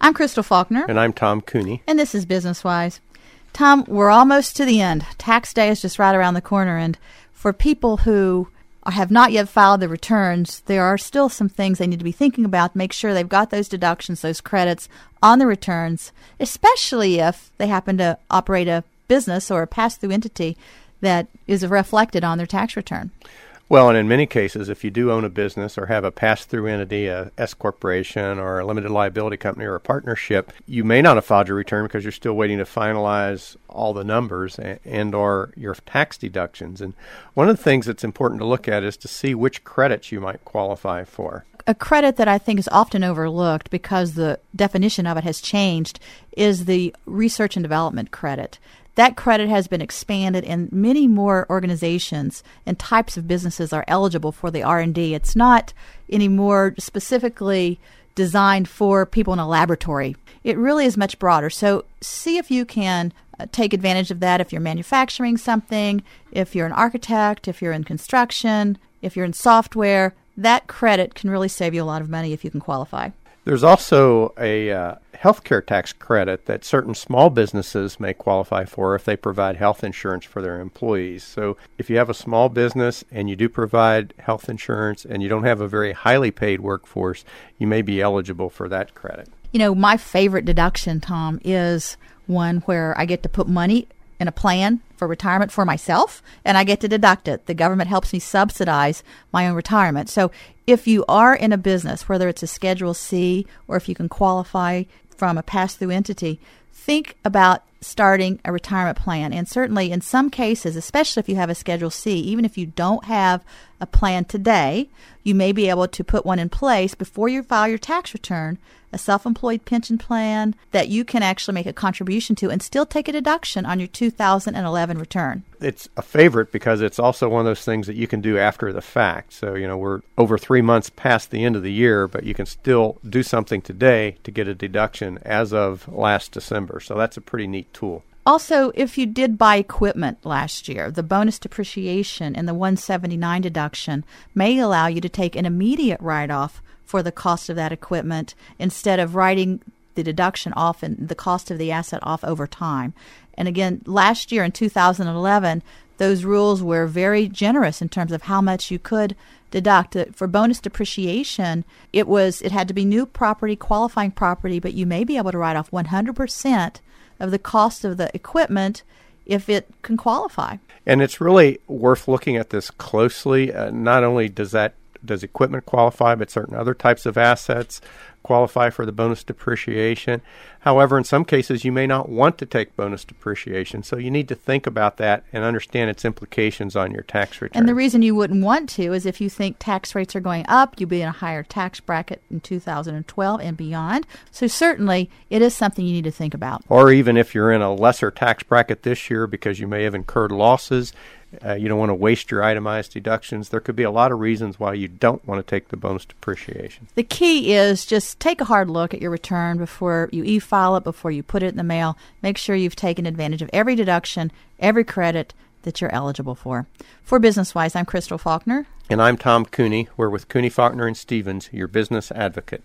I'm Crystal Faulkner. And I'm Tom Cooney. And this is Business Wise. Tom, we're almost to the end. Tax day is just right around the corner. And for people who have not yet filed the returns, there are still some things they need to be thinking about. Make sure they've got those deductions, those credits on the returns, especially if they happen to operate a business or a pass-through entity that is reflected on their tax return. Well, and in many cases, if you do own a business or have a pass-through entity, a S corporation or a limited liability company or a partnership, you may not have filed your return because you're still waiting to finalize all the numbers and or your tax deductions. And one of the things that's important to look at is to see which credits you might qualify for. A credit that I think is often overlooked because the definition of it has changed is the research and development credit. That credit has been expanded, and many more organizations and types of businesses are eligible for the R&D. It's not anymore specifically designed for people in a laboratory. It really is much broader. So see if you can take advantage of that if you're manufacturing something, if you're an architect, if you're in construction, if you're in software. That credit can really save you a lot of money if you can qualify. There's also a healthcare tax credit that certain small businesses may qualify for if they provide health insurance for their employees. So if you have a small business and you do provide health insurance and you don't have a very highly paid workforce, you may be eligible for that credit. You know, my favorite deduction, Tom, is one where I get to put money in a plan for retirement for myself, and I get to deduct it. The government helps me subsidize my own retirement. So if you are in a business, whether it's a Schedule C or if you can qualify from a pass-through entity, think about starting a retirement plan. And certainly in some cases, especially if you have a Schedule C, even if you don't have a plan today, you may be able to put one in place before you file your tax return, a self-employed pension plan that you can actually make a contribution to and still take a deduction on your 2011 return. It's a favorite because it's also one of those things that you can do after the fact. So, we're over 3 months past the end of the year, but you can still do something today to get a deduction as of last December. So that's a pretty neat tool. Also, if you did buy equipment last year, the bonus depreciation and the 179 deduction may allow you to take an immediate write-off for the cost of that equipment instead of writing the deduction off and the cost of the asset off over time. And again, last year in 2011, those rules were very generous in terms of how much you could deduct. For bonus depreciation, it had to be new property, qualifying property, but you may be able to write off 100% of the cost of the equipment if it can qualify. And it's really worth looking at this closely. Not only does equipment qualify, but certain other types of assets qualify for the bonus depreciation. However, in some cases, you may not want to take bonus depreciation, so you need to think about that and understand its implications on your tax return. And the reason you wouldn't want to is if you think tax rates are going up, you'll be in a higher tax bracket in 2012 and beyond. So certainly, it is something you need to think about. Or even if you're in a lesser tax bracket this year because you may have incurred losses, you don't want to waste your itemized deductions. There could be a lot of reasons why you don't want to take the bonus depreciation. The key is just take a hard look at your return before you e-file it, before you put it in the mail. Make sure you've taken advantage of every deduction, every credit that you're eligible for. For Business Wise, I'm Crystal Faulkner. And I'm Tom Cooney. We're with Cooney, Faulkner, and Stevens, your business advocate.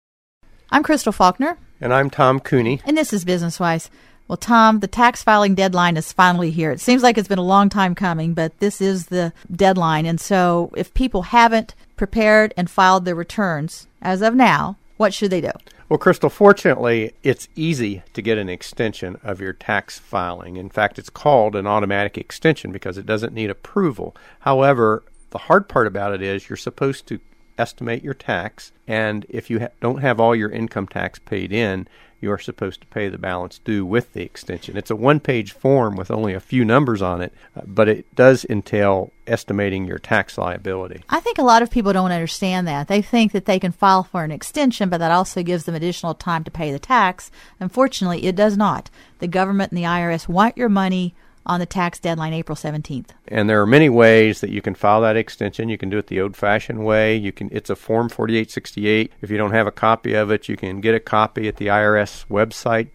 I'm Crystal Faulkner. And I'm Tom Cooney. And this is Business Wise. Well, Tom, the tax filing deadline is finally here. It seems like it's been a long time coming, but this is the deadline. And so if people haven't prepared and filed their returns as of now, what should they do? Well, Crystal, fortunately, it's easy to get an extension of your tax filing. In fact, it's called an automatic extension because it doesn't need approval. However, the hard part about it is you're supposed to estimate your tax, and if you don't have all your income tax paid in, you're supposed to pay the balance due with the extension. It's a one-page form with only a few numbers on it, but it does entail estimating your tax liability. I think a lot of people don't understand that. They think that they can file for an extension, but that also gives them additional time to pay the tax. Unfortunately, it does not. The government and the IRS want your money on the tax deadline, April 17th. And there are many ways that you can file that extension. You can do it the old-fashioned way. It's a Form 4868. If you don't have a copy of it, you can get a copy at the IRS website,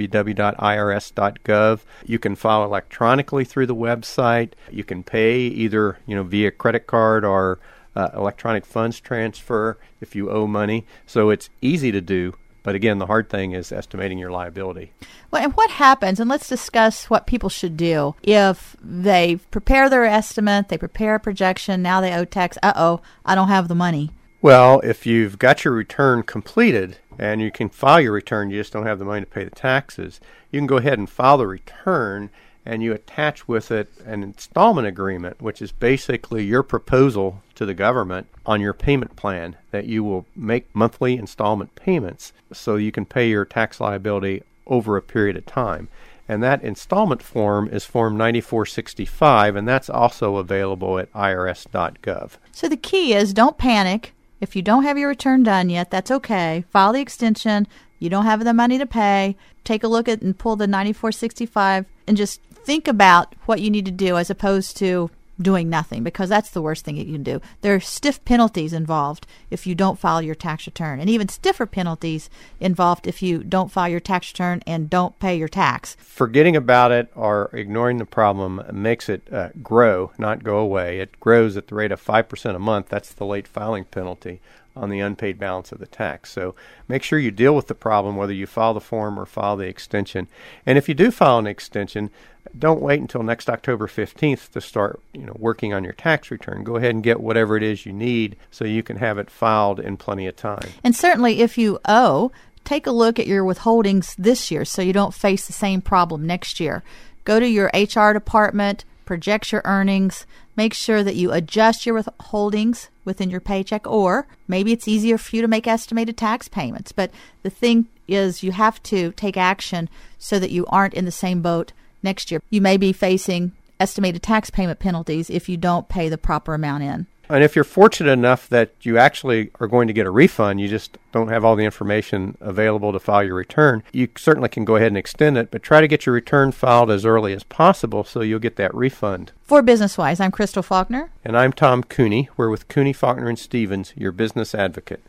www.irs.gov. You can file electronically through the website. You can pay either via credit card or electronic funds transfer if you owe money. So it's easy to do. But again, the hard thing is estimating your liability. Well, and what happens, and let's discuss what people should do if they prepare their estimate, they prepare a projection, now they owe tax, I don't have the money. Well, if you've got your return completed and you can file your return, you just don't have the money to pay the taxes, you can go ahead and file the return and you attach with it an installment agreement, which is basically your proposal to the government on your payment plan that you will make monthly installment payments so you can pay your tax liability over a period of time. And that installment form is Form 9465, and that's also available at irs.gov. So the key is don't panic. If you don't have your return done yet, that's okay. File the extension. You don't have the money to pay. Take a look at and pull the 9465 and just think about what you need to do as opposed to doing nothing, because that's the worst thing you can do. There are stiff penalties involved if you don't file your tax return, and even stiffer penalties involved if you don't file your tax return and don't pay your tax. Forgetting about it or ignoring the problem makes it grow, not go away. It grows at the rate of 5% a month. That's the late filing penalty on the unpaid balance of the tax. So make sure you deal with the problem, whether you file the form or file the extension. And if you do file an extension, don't wait until next October 15th to start working on your tax return. Go ahead and get whatever it is you need so you can have it filed in plenty of time. And certainly if you owe, take a look at your withholdings this year so you don't face the same problem next year. Go to your HR department, project your earnings, make sure that you adjust your withholdings within your paycheck, or maybe it's easier for you to make estimated tax payments. But the thing is you have to take action so that you aren't in the same boat next year. You may be facing estimated tax payment penalties if you don't pay the proper amount in. And if you're fortunate enough that you actually are going to get a refund, you just don't have all the information available to file your return, you certainly can go ahead and extend it, but try to get your return filed as early as possible so you'll get that refund. For BusinessWise, I'm Crystal Faulkner. And I'm Tom Cooney. We're with Cooney, Faulkner & Stevens, your business advocate.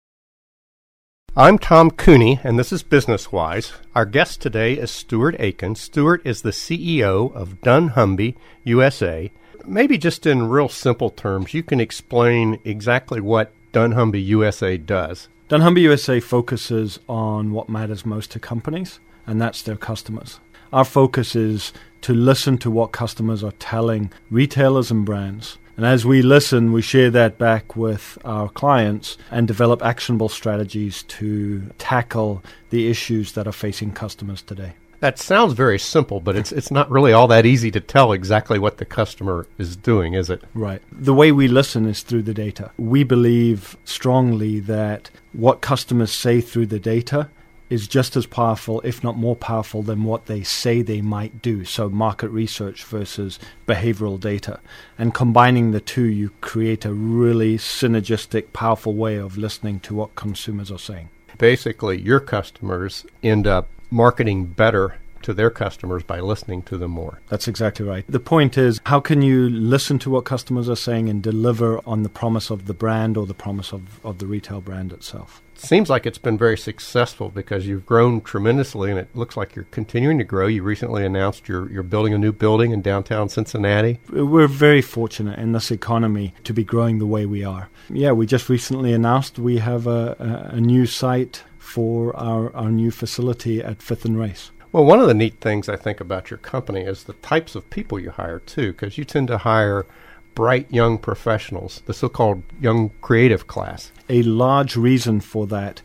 I'm Tom Cooney, and this is BusinessWise. Our guest today is Stuart Aiken. Stuart is the CEO of dunnhumby USA. Maybe just in real simple terms, you can explain exactly what dunnhumby USA does. dunnhumby USA focuses on what matters most to companies, and that's their customers. Our focus is to listen to what customers are telling retailers and brands. And as we listen, we share that back with our clients and develop actionable strategies to tackle the issues that are facing customers today. That sounds very simple, but it's not really all that easy to tell exactly what the customer is doing, is it? Right. The way we listen is through the data. We believe strongly that what customers say through the data is just as powerful, if not more powerful, than what they say they might do. So market research versus behavioral data. And combining the two, you create a really synergistic, powerful way of listening to what consumers are saying. Basically, your customers end up marketing better to their customers by listening to them more. That's exactly right. The point is, how can you listen to what customers are saying and deliver on the promise of the brand or the promise of the retail brand itself? Seems like it's been very successful because you've grown tremendously, and it looks like you're continuing to grow. You recently announced you're building a new building in downtown Cincinnati. We're very fortunate in this economy to be growing the way we are. Yeah, we just recently announced we have a new site for our new facility at 5th and Race. Well, one of the neat things I think about your company is the types of people you hire, too, because you tend to hire bright young professionals, the so-called young creative class. A large reason for that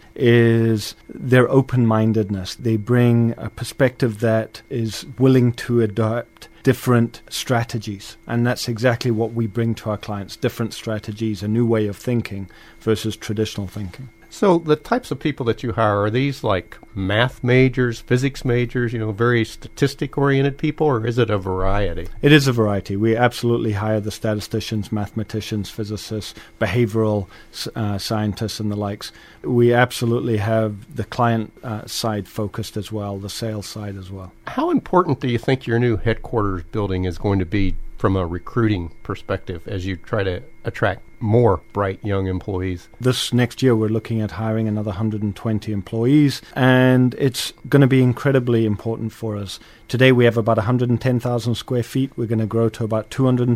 is their open-mindedness. They bring a perspective that is willing to adopt different strategies. And that's exactly what we bring to our clients, different strategies, a new way of thinking versus traditional thinking. So the types of people that you hire, are these like math majors, physics majors, very statistic-oriented people, or is it a variety? It is a variety. We absolutely hire the statisticians, mathematicians, physicists, behavioral scientists, and the likes. We absolutely have the client side focused as well, the sales side as well. How important do you think your new headquarters building is going to be from a recruiting perspective as you try to attract more bright young employees? This next year we're looking at hiring another 120 employees, and it's going to be incredibly important for us. Today we have about 110,000 square feet. We're going to grow to about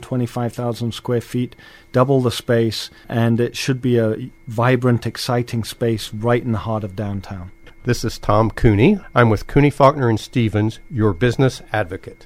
225,000 square feet, double the space, and it should be a vibrant, exciting space right in the heart of downtown. This is Tom Cooney. I'm with Cooney, Faulkner & Stevens, your business advocate.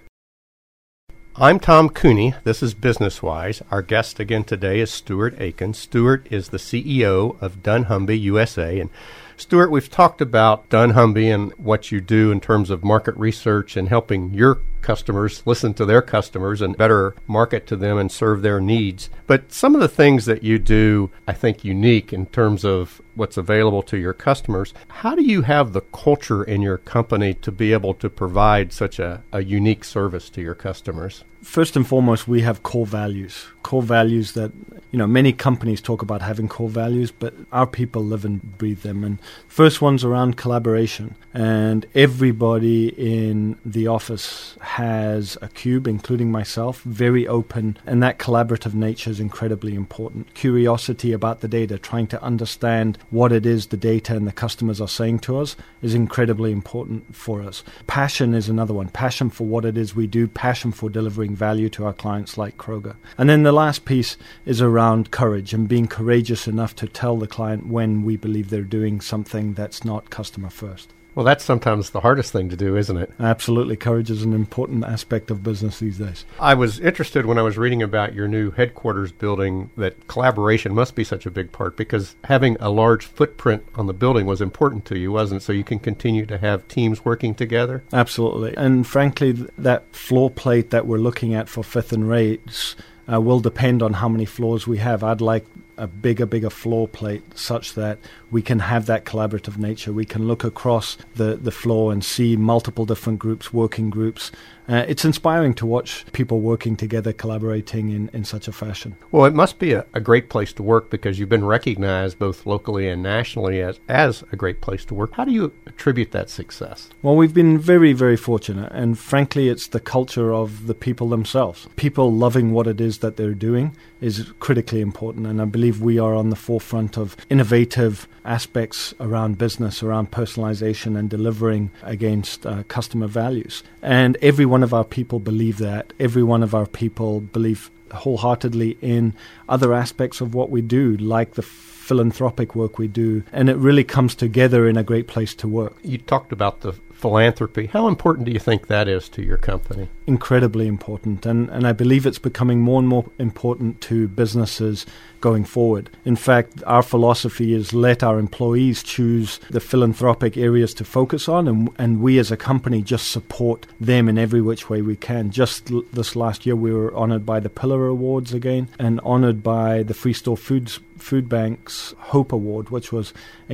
I'm Tom Cooney. This is Business Wise. Our guest again today is Stuart Aiken. Stuart is the CEO of dunnhumby USA. And Stuart, we've talked about dunnhumby and what you do in terms of market research and helping your customers listen to their customers and better market to them and serve their needs. But some of the things that you do, I think, unique in terms of what's available to your customers. How do you have the culture in your company to be able to provide such a unique service to your customers? First and foremost, we have core values that, many companies talk about having core values, but our people live and breathe them. And first one's around collaboration. And everybody in the office has a cube, including myself, very open. And that collaborative nature is incredibly important. Curiosity about the data, trying to understand what it is the data and the customers are saying to us is incredibly important for us. Passion is another one. Passion for what it is we do, passion for delivering value to our clients like Kroger. And then the last piece is around courage and being courageous enough to tell the client when we believe they're doing something that's not customer first. Well, that's sometimes the hardest thing to do, isn't it? Absolutely. Courage is an important aspect of business these days. I was interested when I was reading about your new headquarters building that collaboration must be such a big part, because having a large footprint on the building was important to you, wasn't it? So you can continue to have teams working together? Absolutely. And frankly, that floor plate that we're looking at for Fifth and Race will depend on how many floors we have. I'd like a bigger floor plate such that we can have that collaborative nature. We can look across the floor and see multiple different groups, working groups. It's inspiring to watch people working together, collaborating in such a fashion. Well, it must be a great place to work because you've been recognized both locally and nationally as a great place to work. How do you attribute that success? Well, we've been very, very fortunate. And frankly, it's the culture of the people themselves. People loving what it is that they're doing is critically important. And I believe we are on the forefront of innovative aspects around business, around personalization and delivering against customer values. And every one of our people believe that. Every one of our people believe wholeheartedly in other aspects of what we do, like the philanthropic work we do. And it really comes together in a great place to work. You talked about the philanthropy. How important do you think that is to your company? Incredibly important. And I believe it's becoming more and more important to businesses going forward. In fact, our philosophy is let our employees choose the philanthropic areas to focus on, and we as a company just support them in every which way we can. Just this last year, we were honored by the Pillar Awards again and honored by the Free Store Food Bank's Hope Award, which was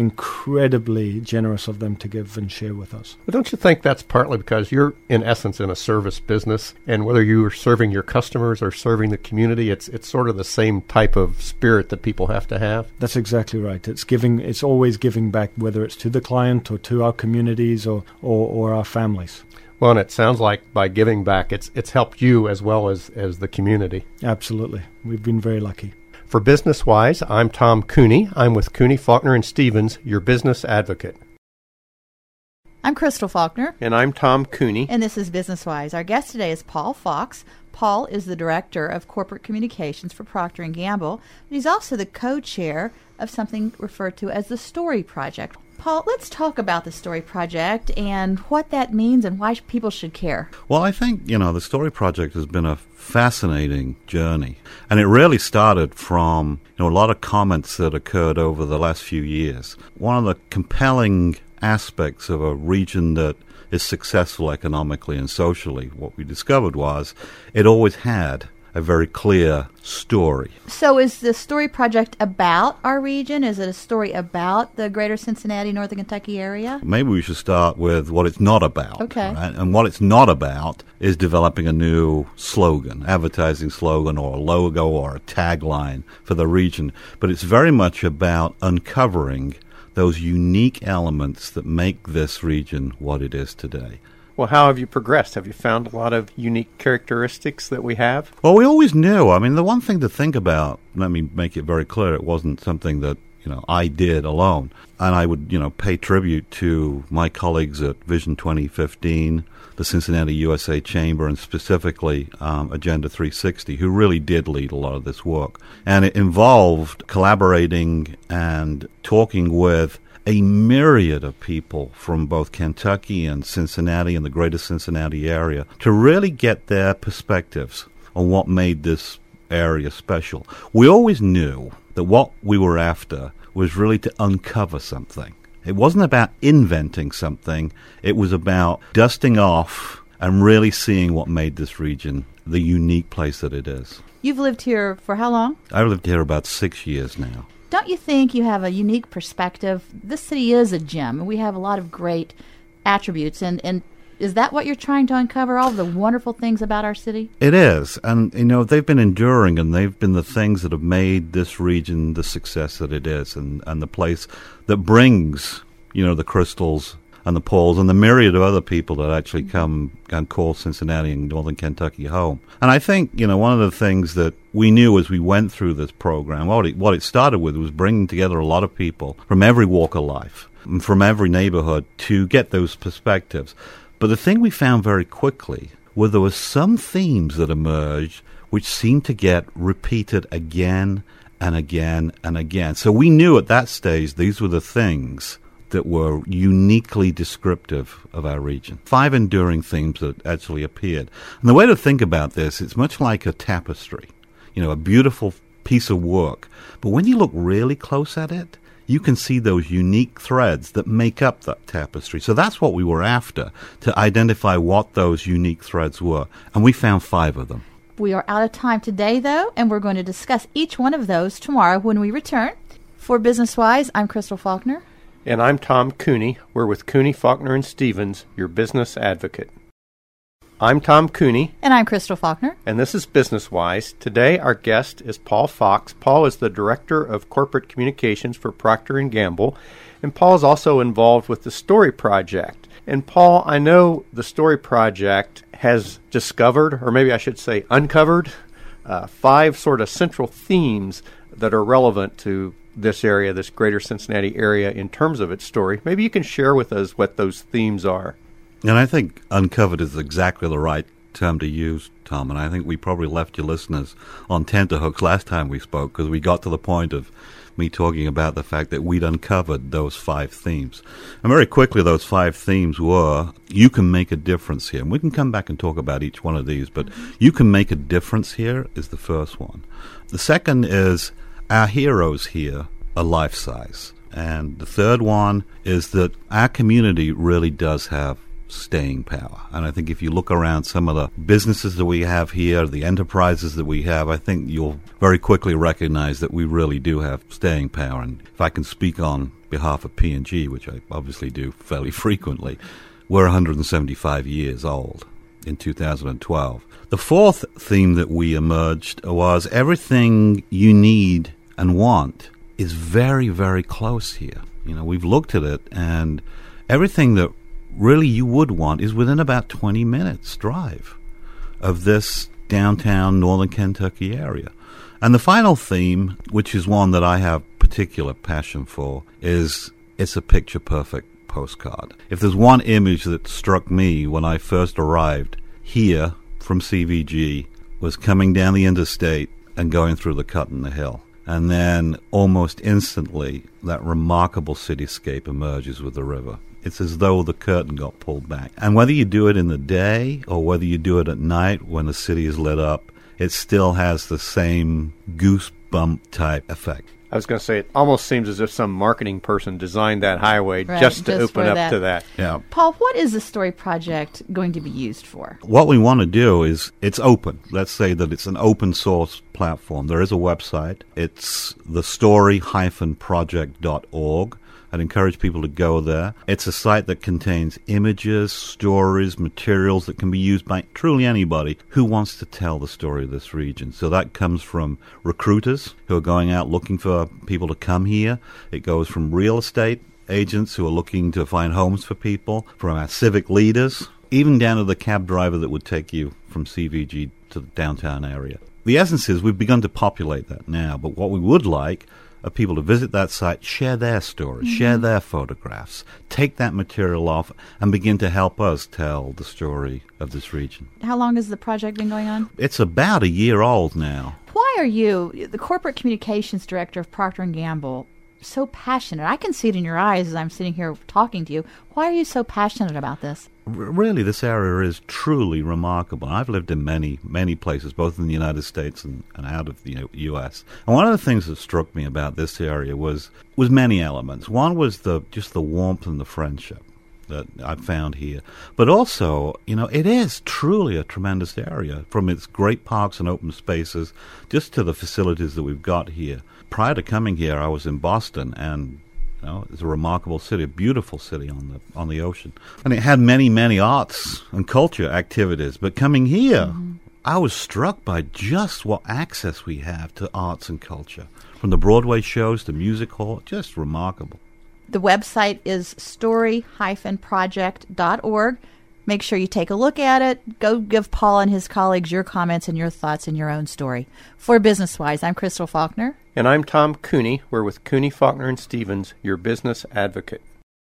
incredibly generous of them to give and share with us. But don't you think that's partly because you're, in essence, in a service business, and whether you are serving your customers or serving the community, it's sort of the same type of spirit that people have to have? That's exactly right. It's always giving back, whether it's to the client or to our communities or our families. Well, and it sounds like by giving back, it's helped you as well as the community. Absolutely. We've been very lucky. For Business Wise, I'm Tom Cooney. I'm with Cooney, Faulkner & Stevens, your business advocate. I'm Crystal Faulkner. And I'm Tom Cooney. And this is Business Wise. Our guest today is Paul Fox. Paul is the Director of Corporate Communications for Procter & Gamble. And he's also the co-chair of something referred to as the Story Project. Paul, let's talk about the Story Project and what that means and why people should care. Well, I think, the Story Project has been a fascinating journey. And it really started from, a lot of comments that occurred over the last few years. One of the compelling aspects of a region that is successful economically and socially, what we discovered was it always had a very clear story. So is the Story Project about our region? Is it a story about the greater Cincinnati, Northern Kentucky area? Maybe we should start with what it's not about. Okay. Right? And what it's not about is developing a new slogan, advertising slogan or a logo or a tagline for the region. But it's very much about uncovering those unique elements that make this region what it is today. Well, how have you progressed? Have you found a lot of unique characteristics that we have? Well, we always knew. I mean, the one thing to think about, let me make it very clear, it wasn't something that, I did alone. And I would, pay tribute to my colleagues at Vision 2015, the Cincinnati USA Chamber, and specifically Agenda 360, who really did lead a lot of this work. And it involved collaborating and talking with a myriad of people from both Kentucky and Cincinnati and the greater Cincinnati area to really get their perspectives on what made this area special. We always knew that what we were after was really to uncover something. It wasn't about inventing something. It was about dusting off and really seeing what made this region the unique place that it is. You've lived here for how long? I've lived here about 6 years now. Don't you think you have a unique perspective? This city is a gem, and we have a lot of great attributes. And is that what you're trying to uncover, all the wonderful things about our city? It is. And, they've been enduring, and they've been the things that have made this region the success that it is, and the place that brings, the Crystals and the Pauls and the myriad of other people that actually come and call Cincinnati and Northern Kentucky home. And I think, one of the things that we knew as we went through this program, what it started with was bringing together a lot of people from every walk of life, and from every neighborhood to get those perspectives. But the thing we found very quickly were there were some themes that emerged which seemed to get repeated again and again and again. So we knew at that stage these were the things that were uniquely descriptive of our region. 5 enduring themes that actually appeared. And the way to think about this, it's much like a tapestry, a beautiful piece of work. But when you look really close at it, you can see those unique threads that make up that tapestry. So that's what we were after, to identify what those unique threads were. And we found 5 of them. We are out of time today, though, and we're going to discuss each one of those tomorrow when we return. For Business Wise, I'm Crystal Faulkner. And I'm Tom Cooney. We're with Cooney, Faulkner, and Stevens, your business advocate. I'm Tom Cooney. And I'm Crystal Faulkner. And this is Business Wise. Today our guest is Paul Fox. Paul is the Director of Corporate Communications for Procter & Gamble. And Paul is also involved with the Story Project. And Paul, I know the Story Project has discovered, or maybe I should say uncovered, 5 sort of central themes that are relevant to this area, this greater Cincinnati area, in terms of its story. Maybe you can share with us what those themes are. And I think uncovered is exactly the right term to use, Tom. And I think we probably left your listeners on tenterhooks last time we spoke, because we got to the point of me talking about the fact that we'd uncovered those 5 themes. And very quickly, those 5 themes were, you can make a difference here. And we can come back and talk about each one of these, but you can make a difference here is the first one. The second is, our heroes here are life-size. And the third one is that our community really does have staying power. And I think if you look around some of the businesses that we have here, the enterprises that we have, I think you'll very quickly recognize that we really do have staying power. And if I can speak on behalf of P&G, which I obviously do fairly frequently, we're 175 years old in 2012. The fourth theme that we emerged was everything you need and want is very, very close here. We've looked at it, and everything that really you would want is within about 20 minutes drive of this downtown Northern Kentucky area. And the final theme, which is one that I have particular passion for, is it's a picture-perfect postcard. If there's one image that struck me when I first arrived here from CVG, was coming down the interstate and going through the cut in the hill. And then almost instantly, that remarkable cityscape emerges with the river. It's as though the curtain got pulled back. And whether you do it in the day or whether you do it at night when the city is lit up, it still has the same goosebump type effect. I was going to say, it almost seems as if some marketing person designed that highway just to open up to that. Yeah. Paul, what is the Story Project going to be used for? What we want to do is, it's open. Let's say that it's an open source platform. There is a website. It's thestory-project.org. I'd encourage people to go there. It's a site that contains images, stories, materials that can be used by truly anybody who wants to tell the story of this region. So that comes from recruiters who are going out looking for people to come here. It goes from real estate agents who are looking to find homes for people, from our civic leaders, even down to the cab driver that would take you from CVG to the downtown area. The essence is we've begun to populate that now, but what we would like are people to visit that site, share their stories, share their photographs, take that material off, and begin to help us tell the story of this region. How long has the project been going on? It's about a year old now. Why are you, the Corporate Communications Director of Procter & Gamble, so passionate. I can see it in your eyes as I'm sitting here talking to you. Why are you so passionate about this? Really, this area is truly remarkable. I've lived in many, many places, both in the United States and out of the U.S. And one of the things that struck me about this area was many elements. One was just the warmth and the friendship that I've found here. But also, it is truly a tremendous area, from its great parks and open spaces just to the facilities that we've got here. Prior to coming here, I was in Boston, and it's a remarkable city, a beautiful city on the ocean. And it had many, many arts and culture activities. But coming here, I was struck by just what access we have to arts and culture. From the Broadway shows to music hall, just remarkable. The website is story-project.org. Make sure you take a look at it. Go give Paul and his colleagues your comments and your thoughts in your own story. For BusinessWise, I'm Crystal Faulkner. And I'm Tom Cooney. We're with Cooney, Faulkner, and Stevens, your business advocate.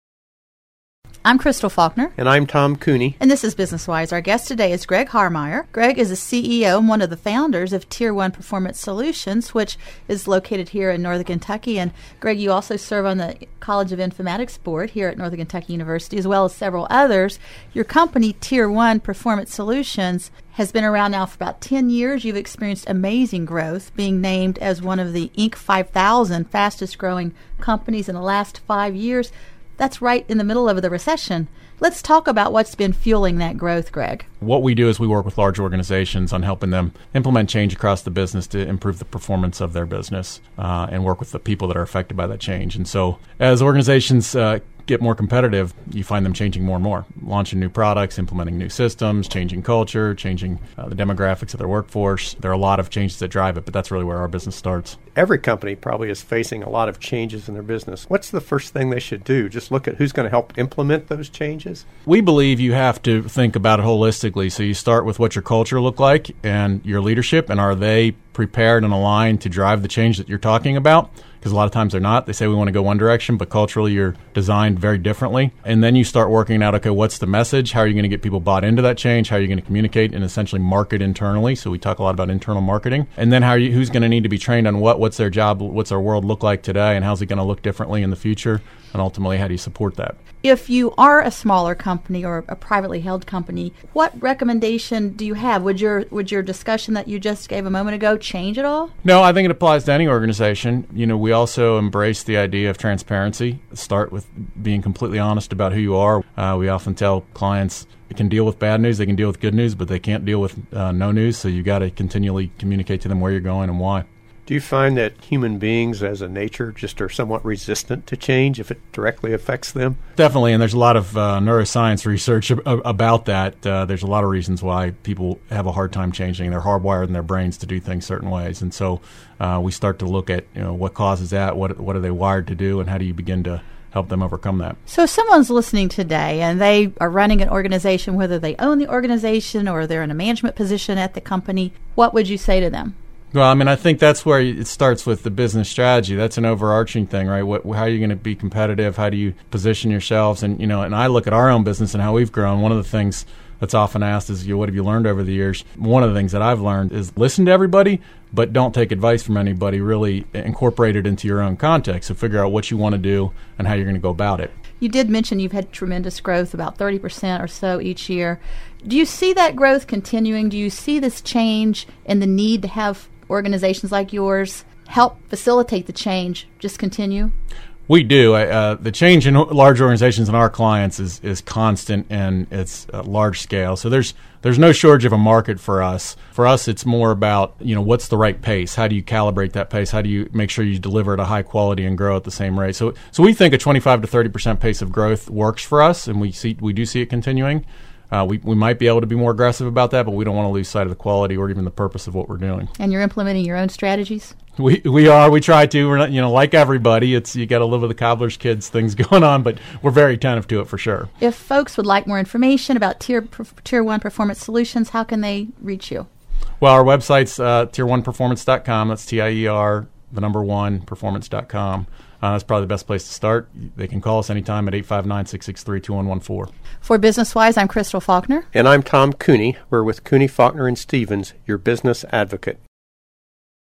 I'm Crystal Faulkner. And I'm Tom Cooney. And this is BusinessWise. Our guest today is Greg Harmeyer. Greg is the CEO and one of the founders of Tier 1 Performance Solutions, which is located here in Northern Kentucky. And Greg, you also serve on the College of Informatics Board here at Northern Kentucky University, as well as several others. Your company, Tier 1 Performance Solutions, has been around now for about 10 years. You've experienced amazing growth, being named as one of the Inc. 5000 fastest growing companies in the last 5 years. That's right in the middle of the recession. Let's talk about what's been fueling that growth, Greg. What we do is we work with large organizations on helping them implement change across the business to improve the performance of their business and work with the people that are affected by that change. And so as organizations get more competitive, you find them changing more and more, launching new products, implementing new systems, changing culture, changing the demographics of their workforce. There are a lot of changes that drive it, but that's really where our business starts. Every company probably is facing a lot of changes in their business. What's the first thing they should do? Just look at who's going to help implement those changes? We believe you have to think about it holistically. So you start with what your culture look like and your leadership, and are they prepared and aligned to drive the change that you're talking about? Because a lot of times they're not. They say we want to go one direction, but culturally you're designed very differently. And then you start working out, okay, what's the message? How are you going to get people bought into that change? How are you going to communicate and essentially market internally? So we talk a lot about internal marketing. And then who's going to need to be trained on what's their job, what's our world look like today, and how's it going to look differently in the future? And ultimately, how do you support that? If you are a smaller company or a privately held company, what recommendation do you have? Would your discussion that you just gave a moment ago change at all? No, I think it applies to any organization. We also embrace the idea of transparency. Start with being completely honest about who you are. We often tell clients they can deal with bad news, they can deal with good news, but they can't deal with no news. So you got to continually communicate to them where you're going and why. Do you find that human beings as a nature just are somewhat resistant to change if it directly affects them? Definitely, and there's a lot of neuroscience research about that. There's a lot of reasons why people have a hard time changing. They're hardwired in their brains to do things certain ways. And so we start to look at what causes that, what are they wired to do, and how do you begin to help them overcome that. So if someone's listening today and they are running an organization, whether they own the organization or they're in a management position at the company, what would you say to them? Well, I think that's where it starts with the business strategy. That's an overarching thing, right? How are you going to be competitive? How do you position yourselves? And, and I look at our own business and how we've grown. One of the things that's often asked is, what have you learned over the years? One of the things that I've learned is listen to everybody, but don't take advice from anybody. Really incorporate it into your own context. So figure out what you want to do and how you're going to go about it. You did mention you've had tremendous growth, about 30% or so each year. Do you see that growth continuing? Do you see this change and the need to have organizations like yours help facilitate the change just continue? We do. The change in large organizations and our clients is constant, and it's large scale. So there's no shortage of a market for us. For us, it's more about, what's the right pace? How do you calibrate that pace? How do you make sure you deliver at a high quality and grow at the same rate? So we think a 25 to 30% pace of growth works for us, and we do see it continuing. We might be able to be more aggressive about that, but we don't want to lose sight of the quality or even the purpose of what we're doing. And you're implementing your own strategies? We are. We try to. We're not, like everybody. You got to live with the cobbler's kids things going on, but we're very attentive to it for sure. If folks would like more information about Tier 1 Performance Solutions, how can they reach you? Well, our website's tier1performance.com. That's TIER, the number 1, performance.com. That's probably the best place to start. They can call us anytime at 859-663-2114. For BusinessWise, I'm Crystal Faulkner. And I'm Tom Cooney. We're with Cooney, Faulkner, and Stevens, your business advocate.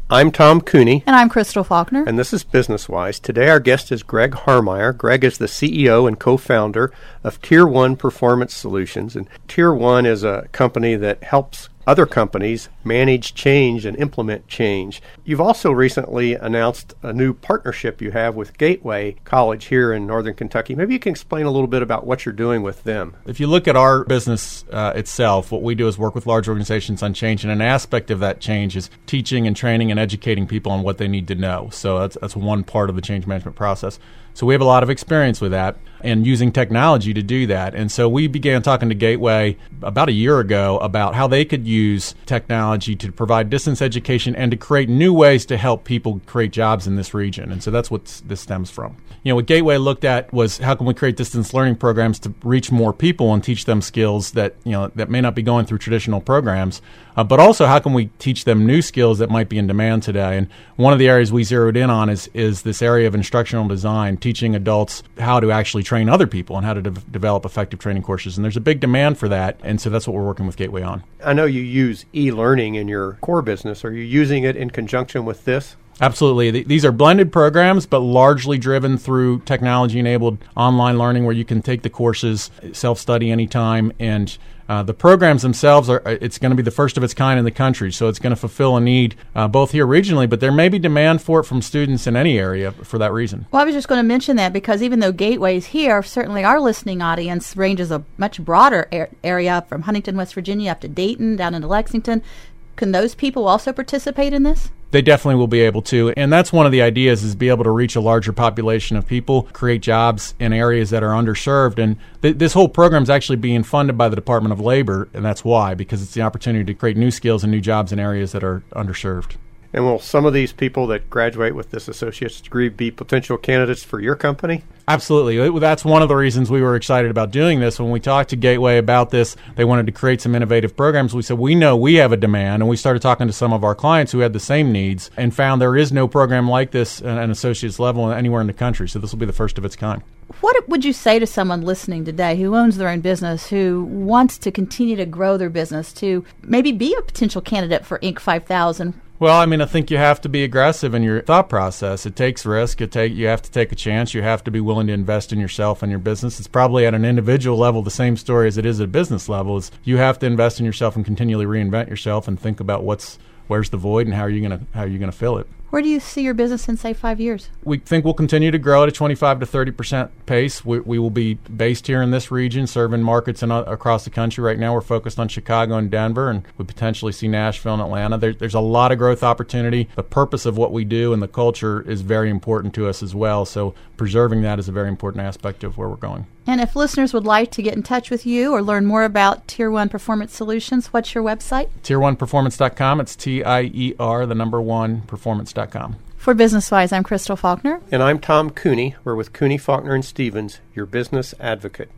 I'm Tom Cooney. And I'm Crystal Faulkner. And this is Business Wise. Today our guest is Greg Harmeyer. Greg is the CEO and co-founder of Tier 1 Performance Solutions. And Tier 1 is a company that helps other companies manage change and implement change. You've also recently announced a new partnership you have with Gateway College here in Northern Kentucky. Maybe you can explain a little bit about what you're doing with them. If you look at our business itself, what we do is work with large organizations on change, and an aspect of that change is teaching and training and educating people on what they need to know. So that's one part of the change management process. So we have a lot of experience with that and using technology to do that. And so we began talking to Gateway about a year ago about how they could use technology to provide distance education and to create new ways to help people create jobs in this region. And so that's what this stems from. You know, what Gateway looked at was how can we create distance learning programs to reach more people and teach them skills that, you know, that may not be going through traditional programs, but also how can we teach them new skills that might be in demand today. And one of the areas we zeroed in on is this area of instructional design, teaching adults how to actually train other people and how to develop effective training courses. And there's a big demand for that, and so that's what we're working with Gateway on. I know you use e-learning in your core business. Are you using it in conjunction with this? Absolutely. These are blended programs, but largely driven through technology-enabled online learning where you can take the courses, self-study anytime, and the programs themselves, it's going to be the first of its kind in the country, so it's going to fulfill a need both here regionally, but there may be demand for it from students in any area for that reason. Well, I was just going to mention that because even though Gateway's here, certainly our listening audience ranges a much broader area from Huntington, West Virginia, up to Dayton, down into Lexington. Can those people also participate in this? They definitely will be able to, and that's one of the ideas, is be able to reach a larger population of people, create jobs in areas that are underserved, and this whole program is actually being funded by the Department of Labor, and that's why, because it's the opportunity to create new skills and new jobs in areas that are underserved. And will some of these people that graduate with this associate's degree be potential candidates for your company? Absolutely. That's one of the reasons we were excited about doing this. When we talked to Gateway about this, they wanted to create some innovative programs. We said, we know we have a demand, and we started talking to some of our clients who had the same needs and found there is no program like this at an associate's level anywhere in the country. So this will be the first of its kind. What would you say to someone listening today who owns their own business, who wants to continue to grow their business, to maybe be a potential candidate for Inc. 5000? Well, I mean, I think you have to be aggressive in your thought process. It takes risk. You have to take a chance. You have to be willing to invest in yourself and your business. It's probably at an individual level the same story as it is at a business level. Is you have to invest in yourself and continually reinvent yourself and think about where's the void and how are you gonna fill it. Where do you see your business in, say, 5 years? We think we'll continue to grow at a 25 to 30% pace. We will be based here in this region, serving markets across the country. Right now we're focused on Chicago and Denver, and we potentially see Nashville and Atlanta. There's a lot of growth opportunity. The purpose of what we do and the culture is very important to us as well, so preserving that is a very important aspect of where we're going. And if listeners would like to get in touch with you or learn more about Tier 1 Performance Solutions, what's your website? Tier1performance.com. It's TIER, the number 1, performance.com. For Business Wise, I'm Crystal Faulkner. And I'm Tom Cooney. We're with Cooney, Faulkner, and Stevens, your business advocate.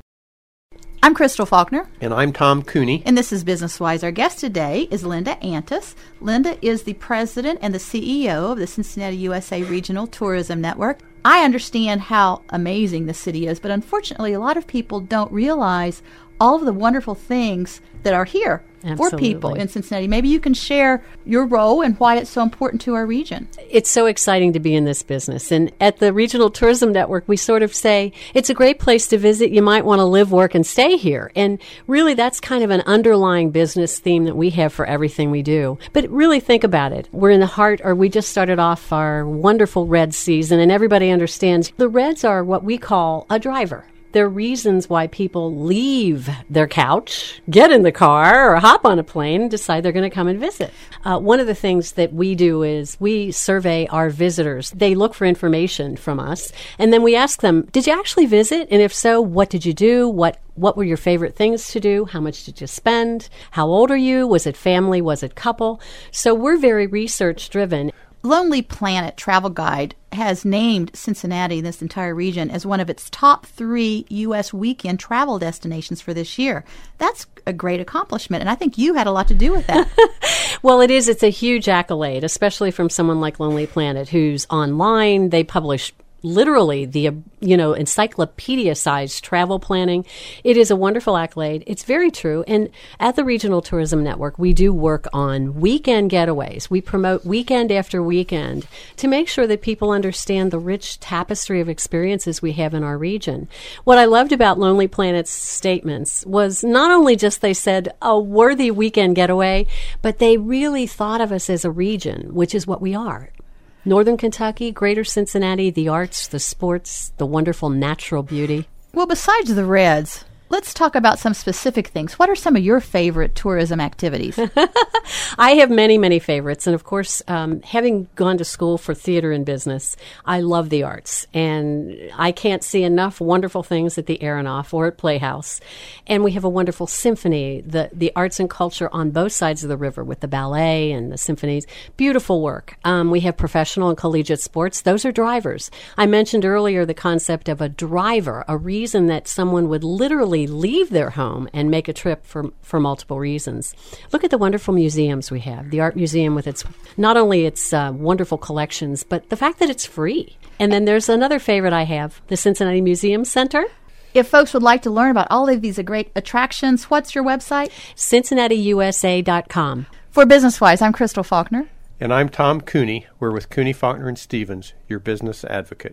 I'm Crystal Faulkner. And I'm Tom Cooney. And this is Business Wise. Our guest today is Linda Antis. Linda is the president and the CEO of the Cincinnati USA Regional Tourism Network. I understand how amazing the city is, but unfortunately a lot of people don't realize all of the wonderful things that are here for people in Cincinnati. Maybe you can share your role and why it's so important to our region. It's so exciting to be in this business. And at the Regional Tourism Network, we sort of say, it's a great place to visit. You might want to live, work, and stay here. And really, that's kind of an underlying business theme that we have for everything we do. But really think about it. We're in the heart, or we just started off our wonderful Red season, and everybody understands the Reds are what we call a driver. There are reasons why people leave their couch, get in the car, or hop on a plane and decide they're going to come and visit. One of the things that we do is we survey our visitors. They look for information from us, and then we ask them, did you actually visit? And if so, what did you do? What were your favorite things to do? How much did you spend? How old are you? Was it family? Was it couple? So we're very research-driven. Lonely Planet Travel Guide has named Cincinnati, this entire region, as one of its top 3 U.S. weekend travel destinations for this year. That's a great accomplishment, and I think you had a lot to do with that. Well, it is. It's a huge accolade, especially from someone like Lonely Planet, who's online. They publish literally the encyclopedia-sized travel planning. It is a wonderful accolade. It's very true. And at the Regional Tourism Network, we do work on weekend getaways. We promote weekend after weekend to make sure that people understand the rich tapestry of experiences we have in our region. What I loved about Lonely Planet's statements was not only just they said a worthy weekend getaway, but they really thought of us as a region, which is what we are. Northern Kentucky, Greater Cincinnati, the arts, the sports, the wonderful natural beauty. Well, besides the Reds, let's talk about some specific things. What are some of your favorite tourism activities? I have many, many favorites. And of course, having gone to school for theater and business, I love the arts. And I can't see enough wonderful things at the Aronoff or at Playhouse. And we have a wonderful symphony, the arts and culture on both sides of the river with the ballet and the symphonies. Beautiful work. We have professional and collegiate sports. Those are drivers. I mentioned earlier the concept of a driver, a reason that someone would literally leave their home and make a trip for multiple reasons. Look at the wonderful museums we have. The Art Museum with its not only its wonderful collections, but the fact that it's free. And then there's another favorite I have, the Cincinnati Museum Center. If folks would like to learn about all of these great attractions, what's your website? CincinnatiUSA.com. For Business Wise, I'm Crystal Faulkner. And I'm Tom Cooney. We're with Cooney, Faulkner, and Stevens, your business advocate.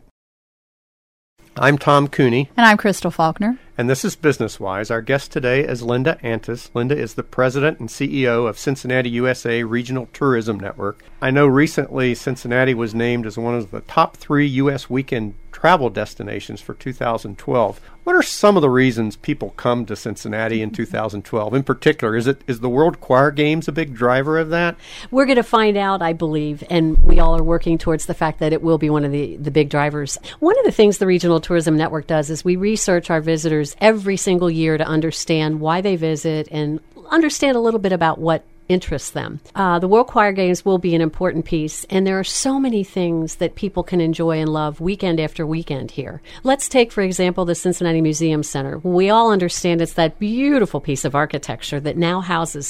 I'm Tom Cooney. And I'm Crystal Faulkner. And this is Business Wise. Our guest today is Linda Antis. Linda is the president and CEO of Cincinnati USA Regional Tourism Network. I know recently Cincinnati was named as one of the top 3 U.S. weekend travel destinations for 2012. What are some of the reasons people come to Cincinnati in 2012? In particular, is the World Choir Games a big driver of that? We're going to find out, I believe, and we all are working towards the fact that it will be one of the big drivers. One of the things the Regional Tourism Network does is we research our visitors every single year to understand why they visit and understand a little bit about what interests them. The World Choir Games will be an important piece, and there are so many things that people can enjoy and love weekend after weekend here. Let's take, for example, the Cincinnati Museum Center. We all understand it's that beautiful piece of architecture that now houses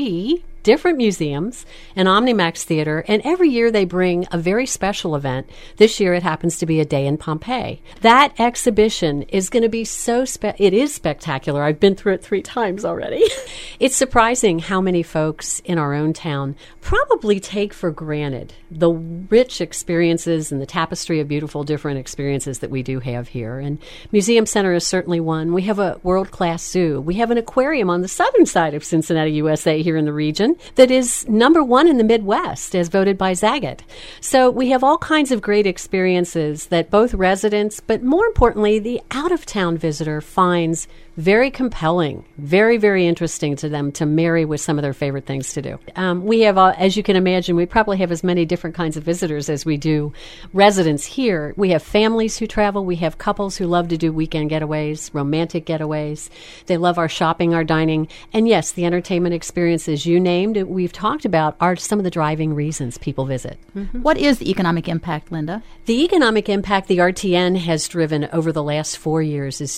3 different museums, an OmniMax theater, and every year they bring a very special event. This year it happens to be a day in Pompeii. That exhibition is going to be it is spectacular. I've been through it 3 times already. It's surprising how many folks in our own town probably take for granted the rich experiences and the tapestry of beautiful different experiences that we do have here. And Museum Center is certainly one. We have a world-class zoo. We have an aquarium on the southern side of Cincinnati, USA here in the region that is number 1 in the Midwest as voted by Zagat. So we have all kinds of great experiences that both residents, but more importantly, the out-of-town visitor finds very compelling, very, very interesting to them to marry with some of their favorite things to do. We have, as you can imagine, we probably have as many different kinds of visitors as we do residents here. We have families who travel. We have couples who love to do weekend getaways, romantic getaways. They love our shopping, our dining. And yes, the entertainment experiences you named, we've talked about, are some of the driving reasons people visit. Mm-hmm. What is the economic impact, Linda? The economic impact the RTN has driven over the last 4 years is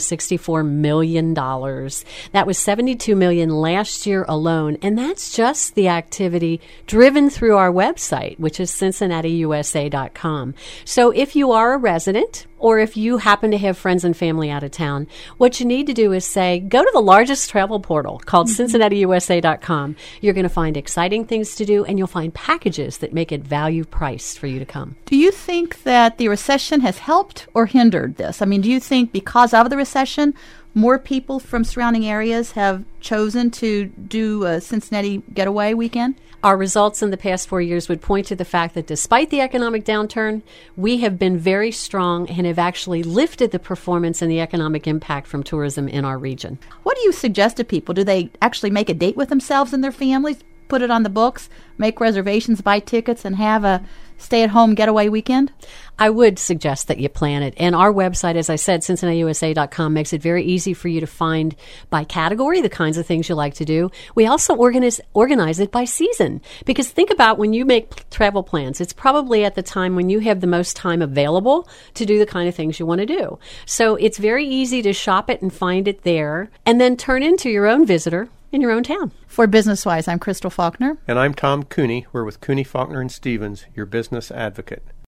$264 million. That was $72 million last year alone, and that's just the activity driven through our website, which is CincinnatiUSA.com. So if you are a resident, or if you happen to have friends and family out of town, what you need to do is go to the largest travel portal called CincinnatiUSA.com. You're going to find exciting things to do, and you'll find packages that make it value priced for you to come. Do you think that the recession has helped or hindered this? I mean, do you think because of the recession, more people from surrounding areas have chosen to do a Cincinnati getaway weekend? Our results in the past 4 years would point to the fact that despite the economic downturn, we have been very strong and have actually lifted the performance and the economic impact from tourism in our region. What do you suggest to people? Do they actually make a date with themselves and their families, put it on the books, make reservations, buy tickets, and have a stay-at-home getaway weekend? I would suggest that you plan it. And our website, as I said, CincinnatiUSA.com, makes it very easy for you to find by category the kinds of things you like to do. We also organize it by season. Because think about when you make travel plans, it's probably at the time when you have the most time available to do the kind of things you want to do. So it's very easy to shop it and find it there and then turn into your own visitor in your own town. For Business Wise, I'm Crystal Faulkner. And I'm Tom Cooney. We're with Cooney, Faulkner, and Stevens, your business advocate.